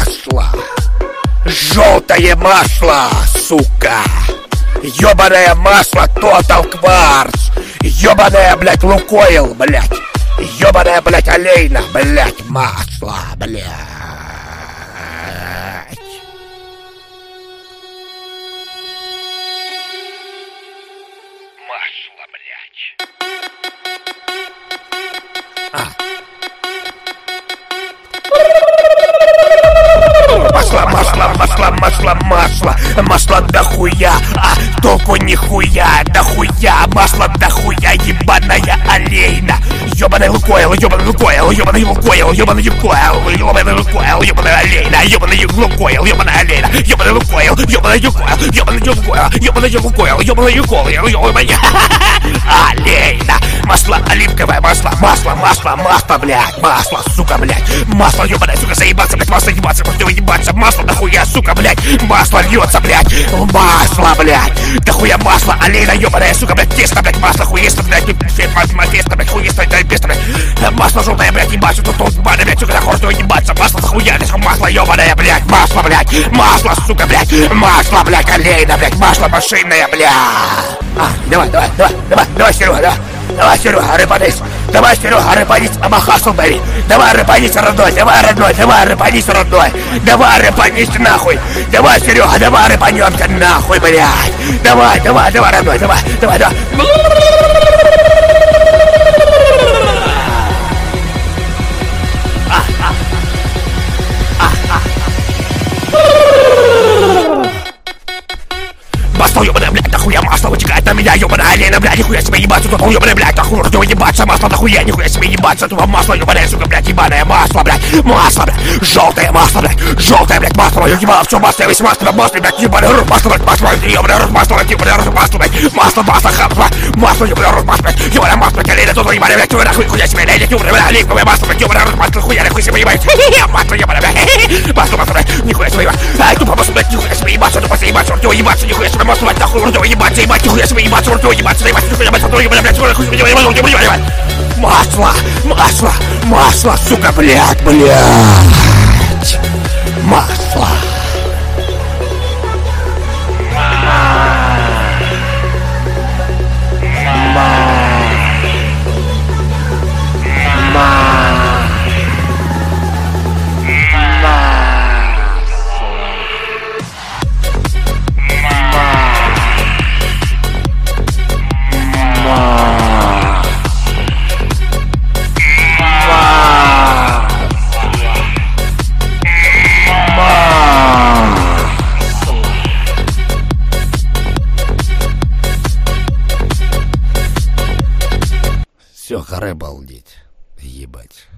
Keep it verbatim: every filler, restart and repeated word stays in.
масло. Желтое масло, сука. Ёбаное масло Total Quartz. Ёбаное, блядь, Лукойл, блядь. Ёбаное, блядь, Олейна, блядь, масло, блядь. Масло, блядь. А. Масло, масло, масло, масло, масло. Масло дохуя, а толку нихуя. Дохуя, масло дохуя. Ебаная Олейна. Ёбаный Лукойл, ёбаный Лукойл, ёбаный Лукойл, ёбаный Лукойл, ёбаный Лукойл, ёбаный Олейна, ёбаный Лукойл, ёбаный Олейна, ёбаный Лукойл, ёбаный Лукойл, ёбаный Лукойл, ёбаный Лукойл, ёбаный Лукойл, ёбаный Олейна. Масло оливковое, масло, масло, масло, масло, блядь, масло, сука, блядь, масло, ёбаное, сука, заебаться, блядь, масло ебаться, просто ебаться, масло, дохуя, сука, блядь, масло льется, блядь, масло, блядь, дохуя масло, Олейна, ёбаная, сука, блядь, тесто, блядь, масло, хуесто, блядь, тесто, блядь, хуесто, блядь, тесто, блядь, масло желтое, блядь, ебаться, тут, тут, блядь, блядь, сука, нахуй, ебаться, масло, дохуя, масло, ёбаное, блядь, масло, блядь, масло, сука, блядь, масло, блядь, Олейна, блядь, масло машинное, блядь. А, давай, давай, давай, давай, давай, Серега, давай. Давай, Серега, рыпанись! Давай, Серега, рыпанись! Амахасл, бери! Давай, рыпанись, родной! Давай, родной! Давай, рыпанись, родной! Давай, рыпанись, нахуй! Давай, Серега, давай, рыпанемся, нахуй, блядь! Давай, давай, давай, родной! Давай, давай, давай! Масло, ёбаное, блядь, нахуя масло вытекает на меня, ёбаная Олейна, блядь, нихуя себе ебаться, тут, ёбаное, блядь, нахуй, рту ебаться, масло, нахуя, нихуя себе ебаться, тут масло, ёбаное, сука, блядь, ебаное масло, блядь, масло, блядь, желтое масло, блядь, желтое, блядь, масло, мое ебало, все масло, весь масло, масло, блядь, ебаный рот, масло, блядь, масло, ёбаный рот, масло, блядь, ебаный рот, масло, блядь, масло, масло, масло, масло, ёбаный рот, масло, блядь, ёбаное масло, блядь, Олейна, тут, ебаное, блядь, нахуй, хуя себе, блядь, ёбаное, оливковое масло, блядь, ёбаный рот, масло, хуя, нахуй себе ебать, масло, ёбаное, блядь, масло, масло, блядь, нихуя себе ебать, ай, тупо масло, блядь, нихуя себе ебаться, тупо себе ебаться, рту ебаться, нихуя себе масло, блядь, нахуй, рту ебаться, ебать, нихуя себе ебаться, рту ебаться, ебать, нихуя ебаться, рту ебать, блядь, нихуя себе ебать, рту ебать, ебать, масло, масло, масло, сука, блядь, блядь, масло. Все, харе балдеть, ебать.